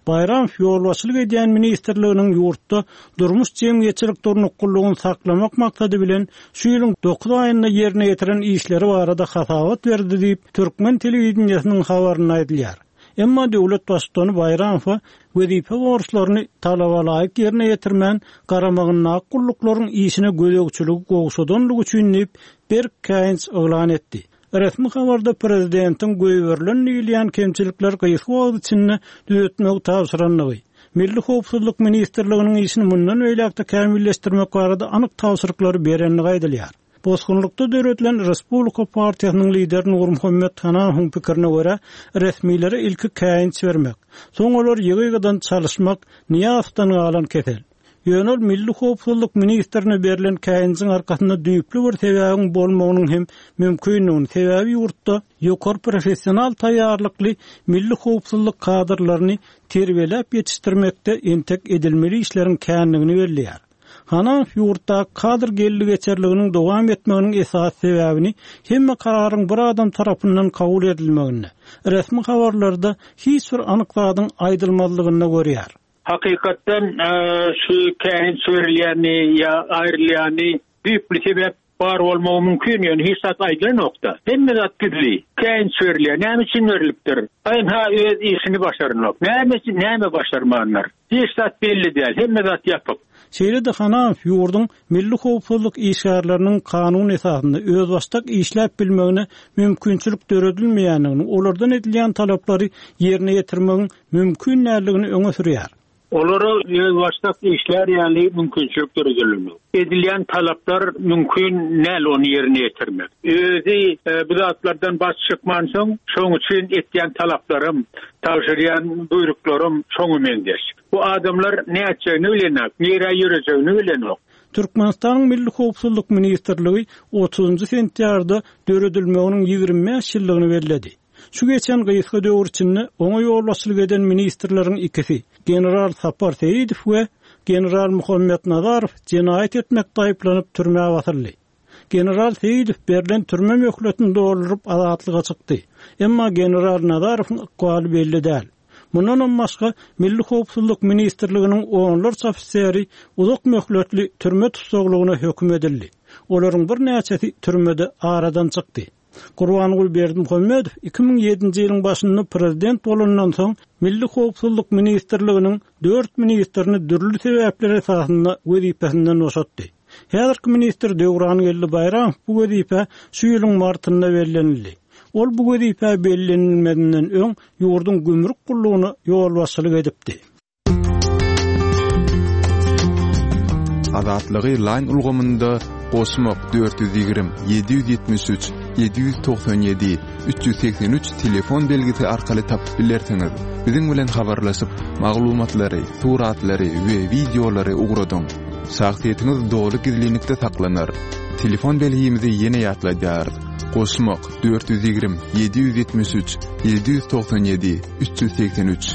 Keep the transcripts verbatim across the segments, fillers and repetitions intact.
Bayram ýolbaşçylyk edýän ministrliginiň ýurtda durmuş jemgyýetçilik durnukullygyny saklamak maksady bilen şu ýylyň dokuz aýynda ýerine ýetiren işleri barada hasawat berdi diýip Türkmen telewizionynyň habaryna aýdylýar. Emma döwlet başçyny Bayramow wezipe borçlaryny talabalaýyk ýerine ýetirmän garamagyna gullyklaryň işine gödegçiligi gowşadanlygy üçin bir käýins oglan etdi. Resmi habarda prezidentin göýberilen ýylýan kemçilikler gyýyk wagt içinde düýetmek tapşyranlygy, Milli Howpsuzlyk Ministrliginiň işini mundan öýlekde kämilleşdirmek barada anyk tapşyryklary berenligi aýdylýar. Bosgunlukda döretlen Respublika Partiýasynyň lideri Nur Muhammed Hanaňyň pikirine görä, resmiýlere ilki käýins bermek, soň olar ýygydan çalyşmak niýafdan galan kesel. Ýönel Milli Howpsuzlyk Ministrine berilen käýinsiň arkasynda düýpli bir sebäbiň bolmagynyň hem mümkinligini sebäbi ýurtda ýokary professional taýýarlykly milli howpsuzlyk kadrlaryny terbiýelep ýetişdirmekde entek edilmeli işleriň känligini belliýär. Hanaň ýurtda kadr geldi geçerliginiň dowam etmeginiň esas sebäbini hemme kararyň bir adam tarapyndan kabul edilmegini, resmi habarlarda hiç bir anykladyň aýdylmazlygyny görýär. Hakikaten şu kähin söýülýäni ýa aýrylýany büýük bir sebäp bar bolmagy mümkin, ýöne hiç zat aýdylan nokta. Hemme zat gizli. Kähin söýülýär, näme üçin örilipdir? Aýyn ha öz işini başarmak. Näme üçin näme başarmanlar? Hiç zat belli däl, hemme zat ýapyp. Şeýle de Hanaň ýurdun milli howpsuzlyk işgärleriniň kanun esasynda öz başdak işläp bilmegine mümkinçilik döredilmeýändigini, olardan edilýän talaplary ýerine ýetirmegiň mümkin näligini öňe sürýär. Olara öz başdak işler ýaly mümkinçilik döredilmeýär. Edilýän talaplar mümkin näl onu ýerine ýetirmek. Özi e, bu zatlardan baş çykman soň şoň üçin etýän talaplarym, tawşyrýan buyruklarym şoň mendeş. Bu adamlar näçeni bilenok, ýere ýürejegini bilenok. Türkmenistanyň Milli Howpsuzlyk Ministrligi otuzunçy sentýarda döredilmeginiň ýygrimi beş ýyllygyny bellädi. Şu geçen gyýyska döwür içinde oňa ýolbaşçylyk eden ministrleriň ikisi, general Sapar Seýidow we general Muhammed Nazarow jenaýat etmekde aýplanyp türmäge batyrly. General Seýidow berilen türme möhletini doldurup azatlyga çykdy. Emma general Nazarowyň ykbaly belli däl. Mundan başga Milli Howpsuzlyk Ministrliginiň onlarça ofiseri uzak möhletli türme tutsaglygyna hökm edildi. Olaryň bir näçesi türmede aradan çykdy. Gurbanguly Berdimuhammedow iki bin ýedinji ýylyň başynda prezident bolandan soň Milli Howpsuzlyk Ministrliginiň dört ministrini dürli sebäpler esasynda wezipesinden boşatdy. Häzirki ministr Döwran Geldi Bayram bu wezipe şu ýylyň martynda bellenildi. Ol bu wezipe bellenilmedinden öň ýurdun gümrük gullugyny ýolbaşçylyk edipdi. Azatlygy line ulgamynda Osmok dört yüz ýigrim yedi yüz ýetmiş üç yedi yüz toksan ýedi üç yüz seksen üç telefon belgisi arkaly tapyp bilersiňiz. Biziň bilen habarlaşyp maglumatlary, suratlary we videolary ugradaň. Şahsiýetiniz dogry gizlilikde saklanar. Telefon belgimizi ýene ýatlaýar. Osmok dört yüz ýigrim yedi yüz ýetmiş üç yedi yüz toksan ýedi üç yüz seksen üç.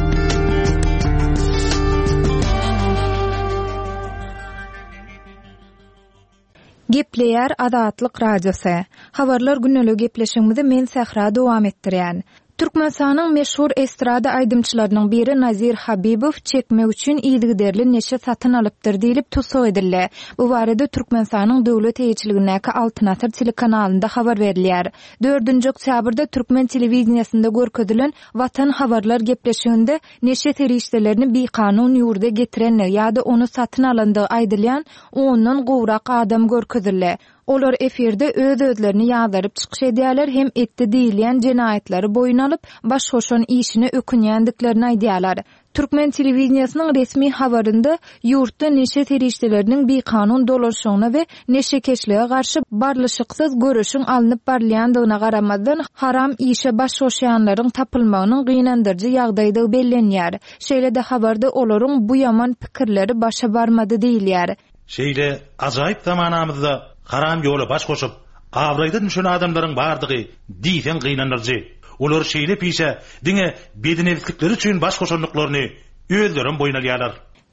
Gepleýär Azatlyk radiosu. Habarlar günnelik gepleşigimizi men Sahra dowam etdirýän. Türkmenistanyň meşhur estrada aýdymçylarynyň biri Nazir Habibow çekmek üçin ýygyderli neçe satyn alypdyr diýilip tutsag edildi. Bu barada Türkmenistanyň döwlet eýçiligindäki Altyn Asr telekanalynda habar berilýär. dördünji oktýabrda Türkmen telewizionyasynda görkezdilen Watan habarlar gepleşiginde neçe terişdelerini bir kanun ýurda getirenler ýa-da onu satyn alandygy aýdylýan ondan gowrak adam görkezildi. Olar efirde öz özlerini ýazdaryp çykyş edýärler hem etdi diýilýän jenaýatlary boýuna alyp baş hoşan işine ökünýändiklerini aýdýarlar. Türkmen telewizionysynyň resmi habarynda ýurtda neçe terişdeleriniň bir kanun dolaşygyna we neçe keşlige garşy barlyşyksyz görüşiň alınıp barlýandygyna garamazdan haram işe baş hoşýanlaryň tapylmagynyň gynandyrjy ýagdaýda bellenýär. Şeýle de habarda olaryň bu ýaman pikirleri başa barmady diýilýär. Şeýle ajaýyp zamanamyzda haram ýola baş goşup, awraýda düşen adamlaryň bardygy diýsen gynanyrjy. Olar şeýle pişe diňe bedinewslikleri üçin baş goşanlyklaryny özlerin boýuna alýarlar.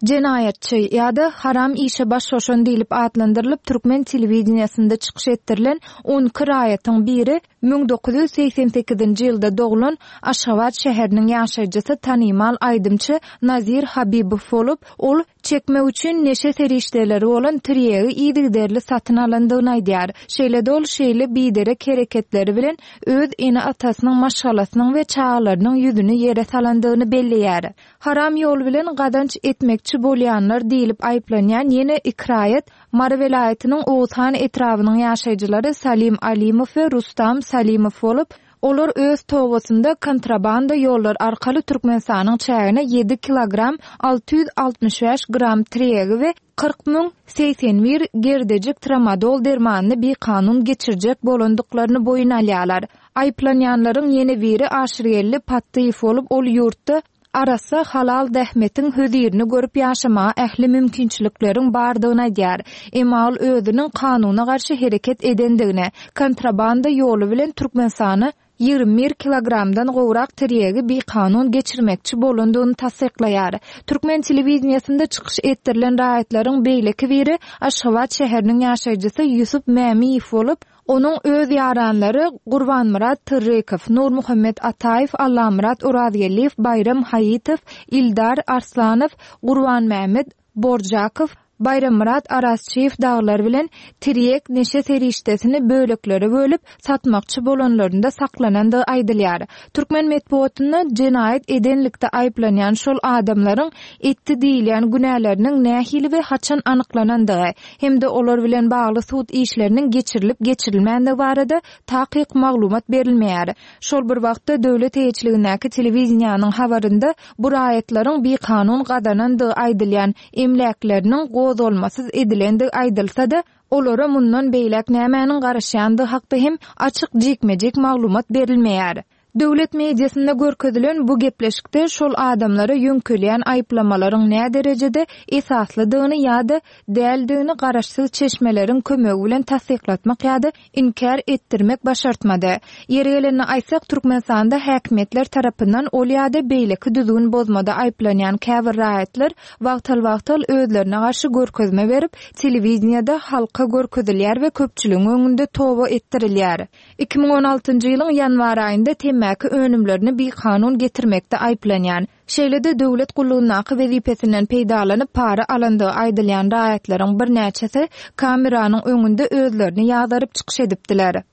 Jenayatçy ýa-da haram işe başlaşan diýilip adlandyrylyp Türkmen telewizionyasynda çykyş ettirilen on iki raýatyň biri bin dokuz yüz seksen sekizinji ýylda doglan Aşgabat şäheriniň ýaşaýjysy tanymal aýdymçy Nazir Habibow bolup, ol çekme üçin neşe serişdeleri bolan tirýegi ýygyderli satyn alandygyny aýdýar. Şeýle dol şeýle bidere kereketleri bilen öz ene atasynyň maşgalasynyň we çağlarynyň ýüzüni ýere salandygyny belleýär. Haram ýol bilen gadanç etmekçi bolýanlar diýilip aýplanýan ýene ikrayet Mara welaýatynyň Oğuzhan etrawynyň ýaşaýjylary Salim Alimow we Rustam Salimow bolup, olar öz towasynda kontrabanda ýollar arkaly Türkmenistanyň çägine ýedi kilogram alty yüz altmış beş gram tirýegi we kırk ming seksen bir gerdejik tramadol dermanyny bir kanun geçirjek bolandyklaryny boyun alýarlar. Aýplanýanlaryň ýene biri Aşyrgelli Pattyýew bolup, ol ýurtda arasa halal dähmetiň hözirini görüp ýaşama ähli mümkinçilikleriň bardygyna aýdýar. Emal özüniň kanuna garşy hereket edendigine, kontrabanda ýolu bilen Türkmenistany ýygrimi bir kilogramdan gowrak tirýegi bir kanun geçirmekçi bolandygyny tasdiklaýar. Türkmen telewizionyasynda çykyş ettirilen raýatlaryň beýleki biri Aşgabat şäheriniň ýaşaýjysy Ýusup Mämiýew bolup, onun öz ýaranlary Gurbanmurat Tyrrykow, Nur Muhammed Ataýew, Allamurat Urazgeliýew, Bayram Haýitow, Ildar Arslanow, Gurban Mähmet Borjakow, Bayrammurat Arasçyýew daglar bilen tirýek neşe serişdesini böleklere bölüp satmakçy bolanlarynda saklanandy aýdylýar. Türkmen medeniýetinde jenayet edenlikde aýplanýan şol adamlaryň etdi diýilen günäleriniň nähili we haçan anyklanandygy hemde olar bilen bagly sud işleriniň geçirilip geçirilmänligi barada takyk maglumat berilmeýär. Şol bir wagtda döwlet eýetçiligindäki telewizionyanyň habarynda bu raýatlaryň bir kanun gadanandygy aýdylýan emlekleriniň olmasız edilendi aýdylsa-da, olara mundan beýlek nämäniň garaşýandy hakda hem açyk jikmejik maglumat berilmeýär. Döwlet mediasynda görkezülen bu gepleşikde şol adamlara ýönkölýän aýplamalaryň nä derejede esaslydygyny ýa-da däldigini garaşsyz çeşmeleriň kömegi bilen tasdiklatmak ýa-da inkar etdirmek başartmady. Ýergelini aýsak, Türkmenistanda häkimetler tarapyndan ol ýa-da beýleki düzgün bozmada aýplanýan käbir raýatlar wagtal-wagtal özlerine garşy görkezme berip, telewizionyada halka görkezilýär we köpçüligiň öňünde towa etdirilýär. iki ming on altynjy ýylyň ýanwar aýynda mäki önümlerini bir kanun getirmekde aýplanýan. Şeýle-de döwlet gullugynyň wezipesinden peýdalanyp para alandy aýdylýan raýatlaryň bir näçesi kameranyň öňünde özlerini ýagdaryp çykyş edipdiler.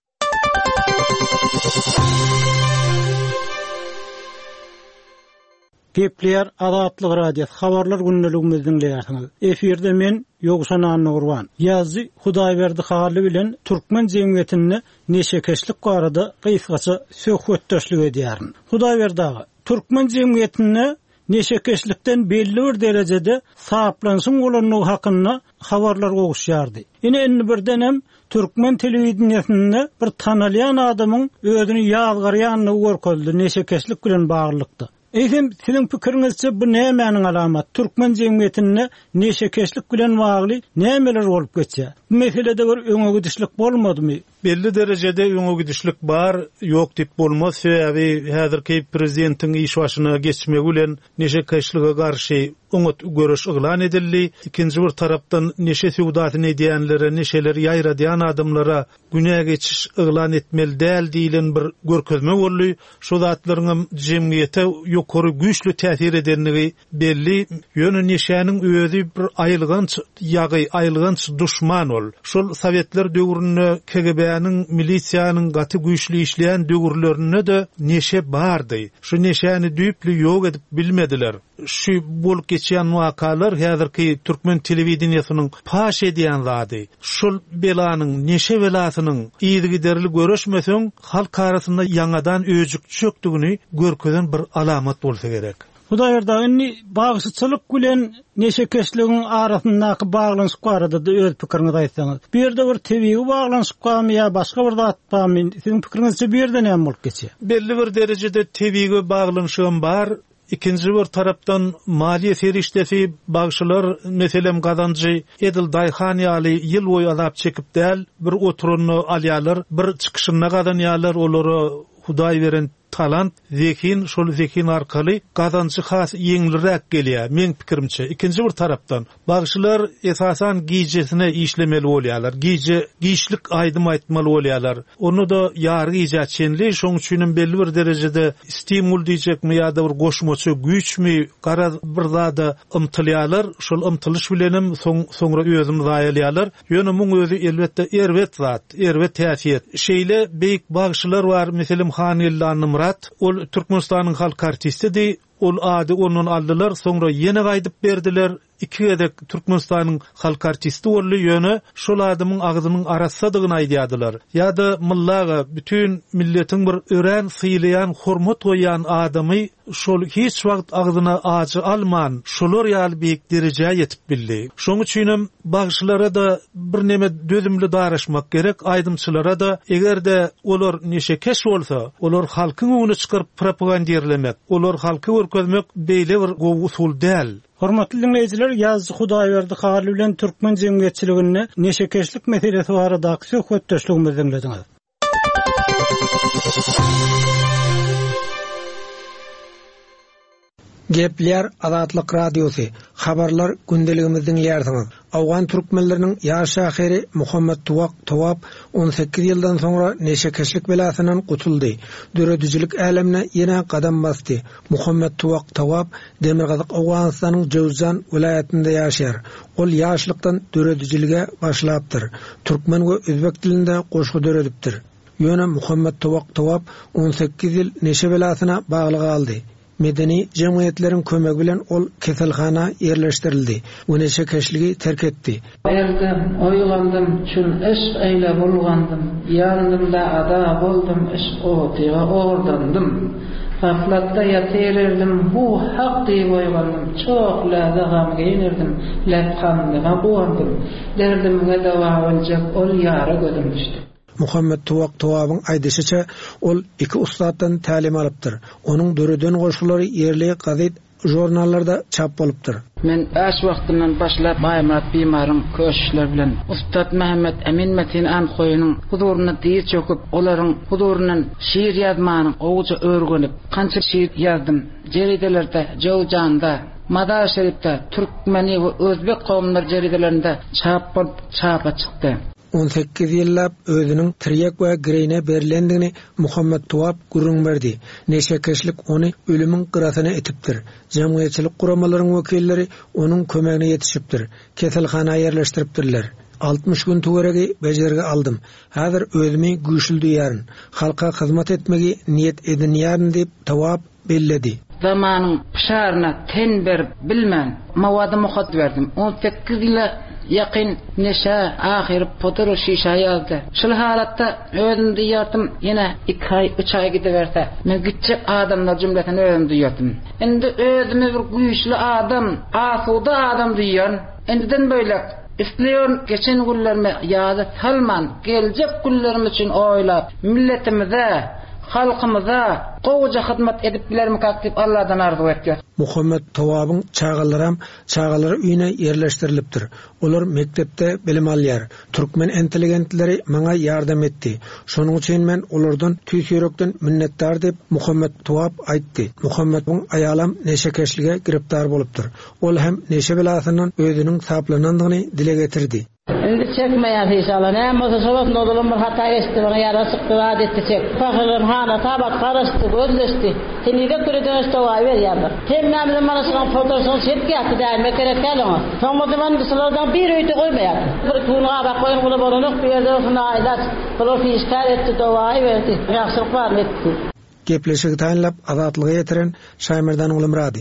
Gepler Azatlyk radiosu habarlar günneligimizden dinleýärsiňiz. Eferde men Ýogşan Nurwan. Ýazy Hudaýberdi haly bilen Türkmen jemgyýetini neşekeşlik barada gysgaça söhbetdeşlik edýärin. Hudaýberdi Türkmen jemgyýetini neşekeşlikden belli bir derejede saplansyn bolanyny hakynda habarlar gowuşýardy. Ine enni birden hem Türkmen telewizionyasynda bir tanalýan adamyň özüni ýazgarýanyny görkezdi neşekeşlik bilen baglykda. Eýsem, siziň pikiriňizçe bu nämäniň alamat? Türkmen jemgyýetinde neşekeşlik bilen bagly nämeler bolup geçýär? Bu meselede bir öňe gidişlik bolmadymy? Belli derejede öňe gidişlik bar, ýok diýip bolmaz. Sebäbi häzirki prezidentiň iş başyna geçmegi bilen neşekeşlige garşy umut görüş ýylan edildi. İkinji bir tarapdan neşe suwdatyny edýänlere, neşeleri ýaýradýan adamlara günä geçiş ýylan etmeli däl diýilen bir görkezme boldy. Şu zatlaryň jemgyýete ýokary güýçli täsir edenligi belli. Ýöne neşäniň özü bir aýylganç ýagy, aýylganç duşman ol. Şol Sowetler döwründe K G B-niň milisiýanyň gaty güýçli işleýän döwürlerinde de neşe bardy. Şu neşäni düýpli ýok edip bilmediler. Şu bolup geçýän wakalar häzirki Türkmen telewizionysynyň paş edýän zady. Şol belanyň neşe belasynyň ýygyderli görüşmeseň halk arasynda ýangadan öjük çökdigini görkezen bir alamat bolsa gerek. Hudaýberdi inni bagşyçylyk bilen neşekeşligiň arasyndaky baglanşyk barada da öz pikiriňizi aýtsaňyz. Bir ýerde bir tebigy baglanşyk barmy ýa başga bir zat barmy? Siziň pikiriňizçe bir ýerde näme bolup geçýär? Belli bir derejede tebigy baglanşygym bar. İkinci bir tarapdan maliye serişdesi bagşylar meselem gadanjy Edil Daýhan ýaly ýyl boýy azap çekip däl bir oturuny alýarlar, bir çykyşyna gadanýarlar, olary Hudaý beren talant, zekin, şol zekin arkaly gazançy has ýeňliräk gelýär men pikirimçe. Ikinji bir tarapdan bagşylar esasan giýjesine işlemeli bolýarlar. Giýje giýişlik aýdym aýtmaly bolýarlar. Onu da ýary giýjäçenli, şoň üçin belli bir derejede stimul diýjekmi ýa-da bir goşmaçy güýçmi gara bir zada ymtylýarlar. Şol ymtylyş bilenim soňra özüm zaýalýarlar. Ýöne muň özü elbetde erwet zat, erwet täsir. Şeýle beýik bagşylar bar, meselem Hanillan Murat, ol Türkmenistanyň halk artisti, ol ady onun aldylar, soňra ýene gaýdyp berdiler. iki edek Türkmenistanyň halk artisti bolly ýöne şol adamyň agzynyň arassadygyny aýdýardylar. Ýa-da mullaga bütün milletiň bir ören syýlayan, hormat goýan adamy şol hiç wagt agzyna ajy alman, şolar ýaly beýik derejäge ýetip bildi. Şoň üçin bagşylara da bir neme dözümli daraşmak gerek, aýdymçylara da egerde olar neşekeş bolsa, olar halkyň öňüne çykyryp propagandaýerlemek, olar halky görkezmek beýle bir usul däl. Hormatly dinleyijiler, ýazgy Hudaýberdi Haly bilen türkmen jemgyýetçiligine neşekeşlik meselesi barada söhbetdeşligimizi dinlediňiz. Gepler Azatlyk Radiosu. Habarlar gündeligimizden ýersiňiz. Awgan türkmenleriniň ýaş şahyry Muhammed Tuwak Tawap on sekiz ýyldan soňra neşekeşlik belasynyň gutuldy. Döredüjilik älemine ýene gadam basdy. Muhammed Tuwak Tawap Demirgazyk Awganystanyň Jowzjan vilayatynda ýaşar. Ol ýaşlykdan döredüjilige başlapdyr. Türkmen we özbek dilinde goşgu döredipdir. Ýöne Muhammed Tuwak Tawap on sekiz ýyl neşe belasyna bagly galdy. Medeni cemiyetlerin kömegi bilen ol keselhana yerleştirildi. Bu neşekeşligi terk etdi. Erdim, oylandım, çün iş eyle bulgandım. Yanımda ada boldum, iş otiga ordandım. Gaflatda yatirerdim, bu haq diýip oylandım. Çok laza gam giyinirdim, lepkanlığa boğandım. Derdimge dava boljak, ol yara gödüm düşdü. Muhammed Tuwak Tawabyň aýdyşyça ol iki ustatdan talim alypdyr. Onuň döreden goşulary ýerli gazet jurnallarda çap bolupdyr. Men äş wagtymdan başlap Baýmurat bimaryň köşüşler bilen Ustat Mehmet Emin Metin Ankoýunyň huduryna diýip çöküp, olaryň hudurundan şiir ýazmanyň owuça örgünip, kança şiir ýazdym. Jeridelerde, Jowjanda, Madar Şerifde, Türkmeni we Özbek gowumlar jeridelerinde çap bolup çapa çykdy. on sekiz ýyllap özüniň tiryek we gireyne berilendigini Muhammed Tuwap gurrun berdi. Neşekeşlik ony ölümüň gyrasyna etipdir. Jemgyýetçilik guramalarynyň wekilleri onuň kömegine ýetişipdir. Keselhana ýerleşdiripdirler. altmış gün töweregi bejerge aldım. Häzir özümi güýçli duýaryn. Halka hyzmat etmegi niýet edinýäryn diýip Tawap belledi. Zamanyň pişarına ten berip bilmän mawady muhat berdim. on sekiz ýyla ýakyn neşe ahyr potur şişa ýazdy. Şol halatda özüm diýýärdim, ýene iki ay üç ay gidiberse, men gitçe adamlar jümletini özüm diýýärdim. Endi özümi bir güýçli adam, asuda adam diýýän. Endiden böyle isleýän geçen günlerime ýaza salman, geljek günlerim üçin oýlap, milletimize, halkymyza gowja hyzmat edip bilermi kaktyp Allahdan arzu etýär. Muhammed Tawabyň çağalaram çağalary üýüne yerleşdirilipdir. Olar mektepde bilim alýar. Türkmen intelligentleri maňa ýardam etdi. Şonuň üçin men olardan tüýsürekden minnetdar diýip Muhammed Tawap aýtdy. Muhammedyň aýalam neşekeşlige giripdar bolupdyr. Ol hem neşe belasynyň özüniň saplanandygyny dile getirdi. Endi çekmeýän inşallah. Näme bolsa şolat nodulum bir hata geçdi, bana ýara çykdy, adetde çek. Fakyrym hana tabat garaşdy, gözleşdi. Seniňe göreden stowa berýärler. Hem näme mana şoň fotosyny çekip ýatdy däme gerek geliň. Soňmadyman şolardan bir öýde goýmaýar. Bir tunuğa bak goýun bula bolanyk ýerde şuna aýdat. Profesör etdi dowaý berdi. Ýaşyk bar etdi. Gepleşigi taýinlap azatlygy ýetiren Şaýmyrdan Ulumrady.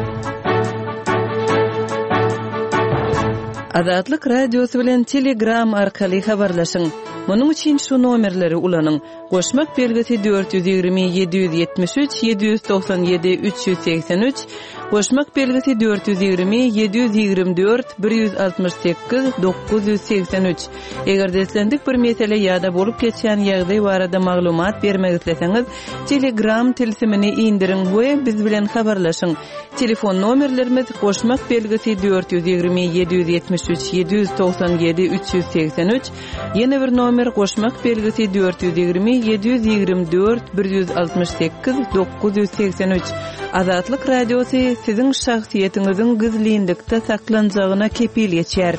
Azatlyk radiosu bilen Telegram arkaly habarlaşyň. Munyň üçin şu nomerleri ulanyň. Goşmak belgisi dört yüz ýygrimi yedi yüz ýetmiş üç yedi yüz doksan ýedi üç yüz seksen üç, goşmak belgisi dört yüz ýygrimi yedi yüz ýygrimi dört bir yüz altmış sekiz dokuz yüz seksen üç. Eger deslendik bir mesele ýa-da bolup geçýän ýagdaý barada maglumat bermek isleseňiz, Telegram tilsimini indirin we biz bilen habarlaşyň. Telefon nomerlerimiz goşmak belgisi dört yüz ýygrimi yedi yüz ýetmiş üç yedi yüz doksan ýedi üç yüz seksen üç, ýene bir nomer nomer goşmak belgisi dört yüz yirmi yedi yüz yirmi dört bir yüz altmış sekiz dokuz yüz seksen üç. Azatlyk radiosu siziň şahsiýetiňiziň gizlilikde saklanjagyna kepil geçer.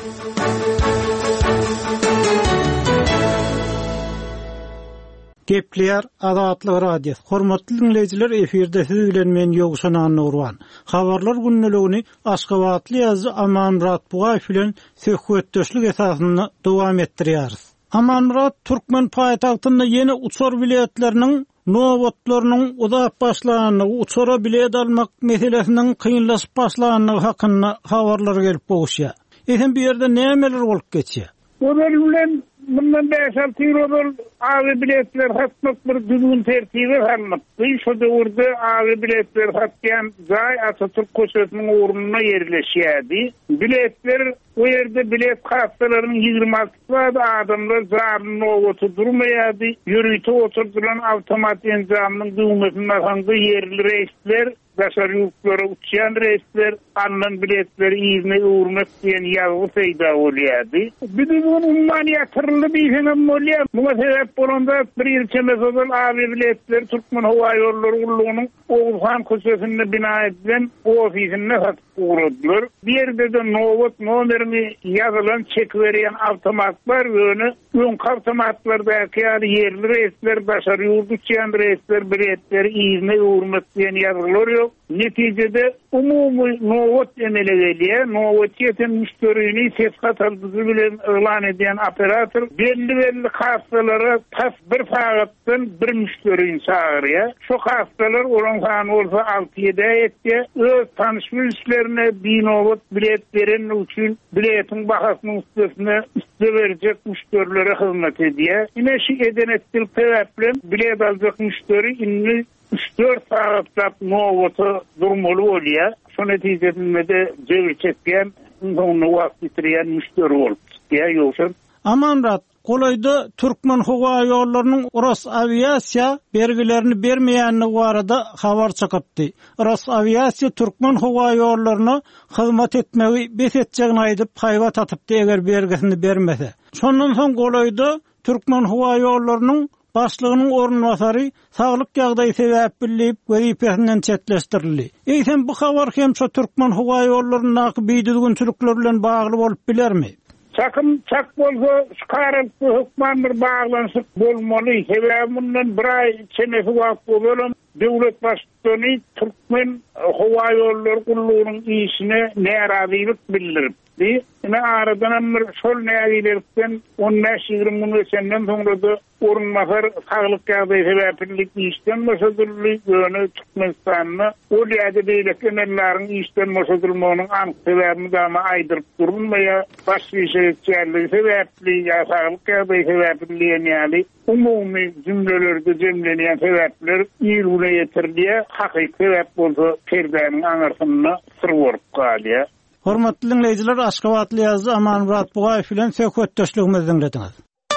Gepleýär Azatlyk radiosu. Hormatly dinleýijiler, eferde siz bilen men Ýogşan Anurwan. Habarlar günneligini Aşgabatly ýazgy Amanmurat Bugaýew bilen söhbetdeşlik esasynda dowam etdirýäris. Amanmurat Türkmen paýtagtynda ýene uçar biletleriniň nowatlarynyň uzap başlanyny, uçara bilet almak meselesiniň kynlaşyp başlanyny hakynda habarlar gelip bolýar. Eýsem bu ýerde nämeler bolup geçýär? Bu bilen bundan beş altı yıl ağır biletler satmak bir düzgün tertibi almak. Şu döwürde ağır biletler satýan zay Atatürk köşesiniň ornuna yerleşýärdi. Biletler o yerde bilet kassalarının yigirmi altısı adamlar zarrın oğutu durmaýardy. Ýürüýte oturduran awtomat enzamynyň düýmesine hangy yerli reisler Daşar ýurtlara uçýan reisler, anlan biletleri ýygyny uğurmak diýen ýazy peýda bolýardy. Bizim umman ýatyrly biýsem bolýar. Muňa sebäp bolanda bir ýylça meselen awy biletler Türkmen Hawa Ýollary Gullugynyň Oğuzhan köşesinde bina edilen ofisinde satyp guruldylar. Bir ýerde de nowat nomerini ýazylan çek berýän awtomatlar ýöne ön awtomatlardaky yerli reisler, daşar ýurt uçýan reisler biletleri ýygyny uğurmak diýen ýazylar ýok. Neticede umumy nowat emele gelýär. Nowat ýeten müşterini ses kataldygy bilen elan edýän operator belli belli kassalara tas bir sagatdan bir müşterini çağırýar. Şu kassalar olan sany bolsa altı ýedi etdi. Öz tanışmyşlarına bir nowat bilet beren üçin biletin bahasyny üstüne üstü berjek müşterilere hyzmat edýär. Ine şu edenetlik sebäplen bilet aljak müşteri inni üç dört saatlar nowata durmaly bolýar. Şu netijesinde de jewi çekýän, onu wagt ýitirýän müşteri bolup diýär ýoksa. Amanrat, Golayda Türkmen Hawa Ýollarynyň Uras aviasiýa bergilerini bermeýänligi barada habar çykypdy. Uras aviasiýa Türkmen Hawa Ýollaryna hyzmat etmegi besetjegini aýdyp haýbat atypdy eger bergisini bermese. Şondan soň Golayda Türkmen Hawa Ýollarynyň başlygynyň ornwasary saglyk ýagdaýy sebäp bilip wezipesinden çetleşdirildi. Eýsem bu habar hem şu Türkmen Hawa Ýollarynyň beýdilgünçilikler bilen bagly bolup bilermi? Çakım çak bolsa şkarap hukman bir bağlanşyp bolmaly. Sebäbi bundan bir ay çenesi wagt bolan döwlet başçyny Türkmen Hawa Ýollary Gullugynyň işine närazylyk bildiripdi. Ine aradan bir şol närazylikden on beş ýygrimi gün senden soňra da orunmasar saglyk ýagdaýy sebäplik işden meşgullyk ýöne Türkmenistanyna o ýerde beýlek emelläriň işden meşgullygymyň anyk sebäbini dama aýdyryp durulmaýa, başga işe sebäpli ýa saglyk ýagdaýy sebäpli ýaly umumy jümlelerde jemlenýän sebäpler ýerine ýetirdiýär, hakyky sebäp bolsa perdäniň aňarsyna syr borup galýar. Hormatly dinleýijiler, Aşgabatly ýazgy Amanmurat Bugaýew bilen söhbetdeşligimizi dinlediňiz.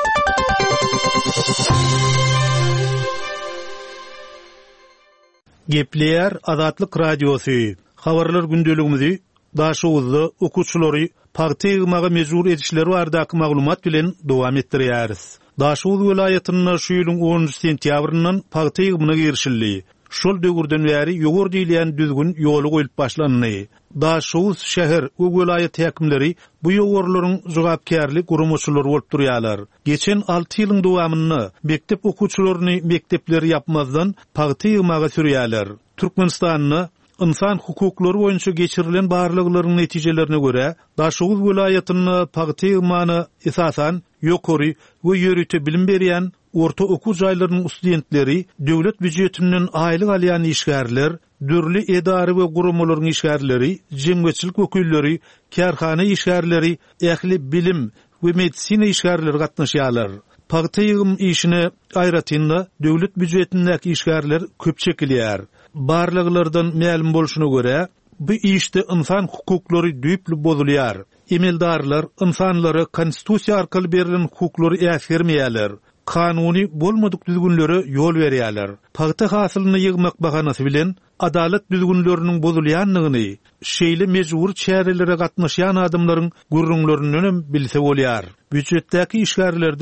Gepleýär Azatlyk radiosu. Habarlar gündeligimizi daşygyzda okuwçylary partiýaga mejbur edişleri bardaky maglumat bilen dowam etdirýäris. Daşygy welaýatynyň şu ýylyň onunçy sentýabryndan partiýaga girişildi. Şol döwürden bäri ýogary diýilen düzgün ýoly goýup başlandy. Daşygy şäher we welaýat häkimleri bu ýogorlaryň jogapkärlik gurumçylary bolup durýarlar. Geçen altı ýylyň dowamyny mektep okuwçylaryny mektepleri ýapmazdan partiýaga sürýärler. Türkmenistanyny insan hukuklary boýunça geçirilen barlyklaryň netijelelerine göre Daşygy welaýatyny partiýagany esasan ýokary we ýörüte bilim berýän orta okuw jaýlarynyň studentleri döwlet büdjetinden aýlyk alýan işgärler, dürli edary we gurumlaryň işgärleri, jemgyçilik wekilleri, kärhana işgärleri, ähli bilim we medisina işgärleri gatnaşýarlar. Partiýagym işine aýratynda döwlet büdjetindäki işgärler köp çekilýär. Barlyklarydan ma'lum bolşuna göre bu işte insan hukuklary düýpli bozulýar. Emeldarlar insanlara konstitusiýa arkaly berilen hukuklary äsgermeýärler. Kanuny bolmadyk düzgünlere ýol berýärler. Paýta hasylyny ýygmak bahanasy bilen adalet düzgünleriniň bozulýanlygyny, şeýle mejbur çärelere gatnaşýan adamlaryň gurrunlarynyň bilse bolýar. Büdjetdäki işgärlerden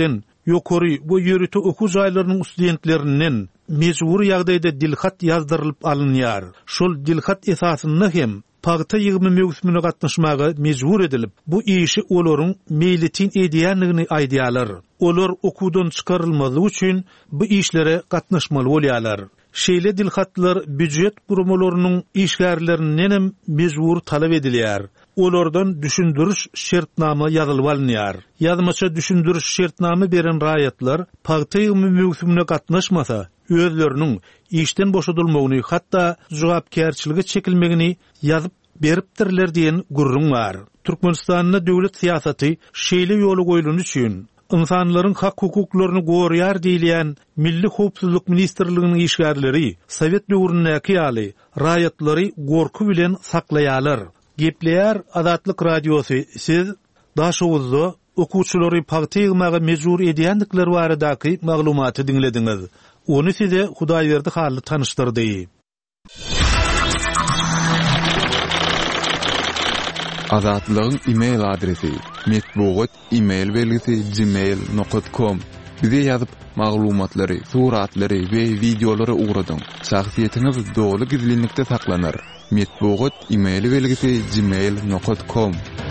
ýokary bu ýörüti okuw jaýlarynyň studentlerinden mejbur ýagdaýda dilhat ýazdyrylyp alynýar. Şol dilhat esasyny hem pagta ýygymy mewsümine gatnaşmaga mejbur edilip, bu işi olaryň meýletin edýänligini aýdýarlar. Olar okuwdan çykarylmaly üçin bu işlere gatnaşmaly bolýarlar. Şeýle dilhatlar büdjet gurumalarynyň işgärlerinden hem mejbur talap edilýär. Olardan düşündürüş şertnama ýazylyp alynýar. Ýazmaça düşündürüş şertnama beren raýatlar pagta ýygymy mewsümine gatnaşmasa, özleriniň işden boşadylmagyny hatda jogapkärçiligi çekilmegini ýazyp beripdirler diýen gurrun bar. Türkmenistanyň döwlet siýasaty şeýle ýoly goýulan üçin insanlaryň hak hukuklaryny gorýar diýilen Milli Howpsuzlyk Ministrliginiň işgärleri Sowet döwründäki ýaly raýatlary gorku bilen saklaýarlar. Gepleýär Azatlyk Radiosy siz daşowuzda okuwçylary pagta ýygmaga mejbur edýändikleri baradaky maglumaty dinlediňiz. Onu size Hudaýberdi haly tanıştyrdy. Azatlygyň e-mail adresi metbugat e-mail belgisi gmail nokta com. Bize ýazyp maglumatlary, suratlary we videolary ugradyň. Şahsiýetiniz dogly gizlilikde saklanır. Metbugat e-mail belgisi gmail nokta com.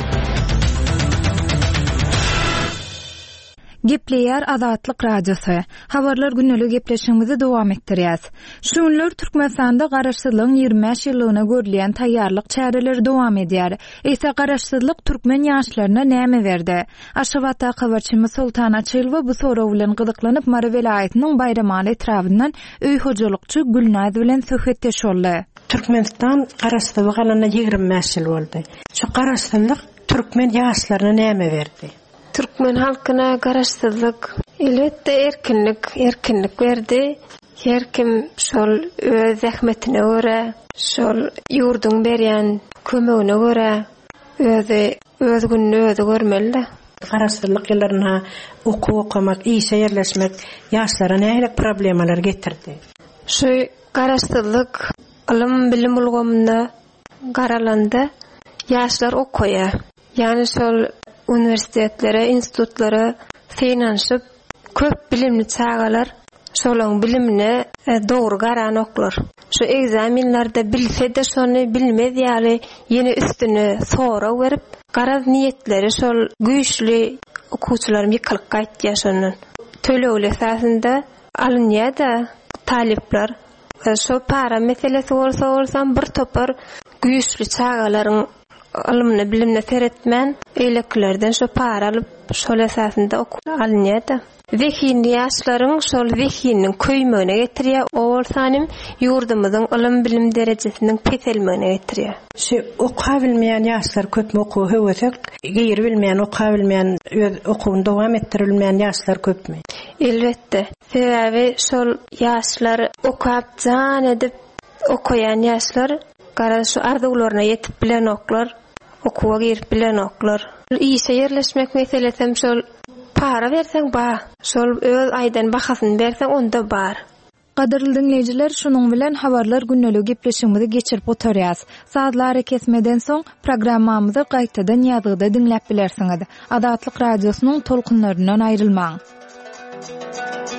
Gepleýär Azatlyk Radiosy. Habarlar günnelik gepleşigimizi dowam etdirýäs. Şu günler Türkmenistanda garaşsyzlygyň ýygrimi beş ýyllygyna görülýän taýýarlyk çäreleri dowam edýär. Eýse garaşsyzlyk türkmen ýaşlaryna näme berdi? Aşgabatda habarçymyz Sultan Açylova bu soraw bilen gyzyklanyp Mara welaýatynyň Bayramaly etrawynyň öý hojalykçy Gülnaz bilen söhbetdeş boldy. Türkmenistan garaşsyzlyk alanyna ýygrimi beş ýyl boldy. Şu garaşsyzlyk türkmen ýaşlaryna näme berdi? Türkmen halkyna garaşsyzlyk elbetde erkinlik, erkinlik berdi. Her kim şol öz zähmetine görä, şol ýurduň berýän kömegine görä özi öz gününi özi görmeli. Garaşsyzlyk ýyllaryna okuw okumak, işe ýerleşmek ýaşlara näme problemalar getirdi? Şu garaşsyzlyk alym bilim ulgamynda garalandy. Ýaşlar okuýar. Ýani şol universitetlere, institutlara finansyp köp bilimli çağalar şolaň bilimine e, dogry garan oklar. Şu egzaminlarda bilse de şonu bilmez ýaly ýene üstüne sora berip garaz niýetleri şol güýçli okuwçylarym ýykylyp gaýtdy şonun. Töleýle esasında alınýa da talipler e, şo para meselesi bolsa bolsa bir topar güýçli çağalaryň alımını bilimne seretmen eýleklerden şo para alyp şol esasında okuw alınýar. Zehini ýaşlaryň şol zehiniň köýmegine getirýär. O bolsanym ýurdumyzyň alym bilim derejesiniň peselmegine getirýär. Şu okuwa bilmeýän ýaşlar köpmi okuw höwesek, geyri bilmeýän okuwa bilmeýän öz okuwyny dowam etdirilmeýän ýaşlar köpmi? Elbetde. Sebäbi şol ýaşlar okuwap jan edip okuyan ýaşlar gara şu arzuwlaryna ýetip bilen oklar, okuwa girip bilen oklar. Işe ýerleşmek meselesem şol para berseň ba, şol öz aýdan bahasyny berseň onda bar. Gaderly dinleýijiler, şunuň bilen habarlar günnelik gepleşigimizi geçirip oturýas. Saatlar kesmeden soň programmamyzy gaýtadan ýazgyda dinläp bilersiňiz. Azatlyk Radiosynyň tolkunlaryndan aýrylmaň.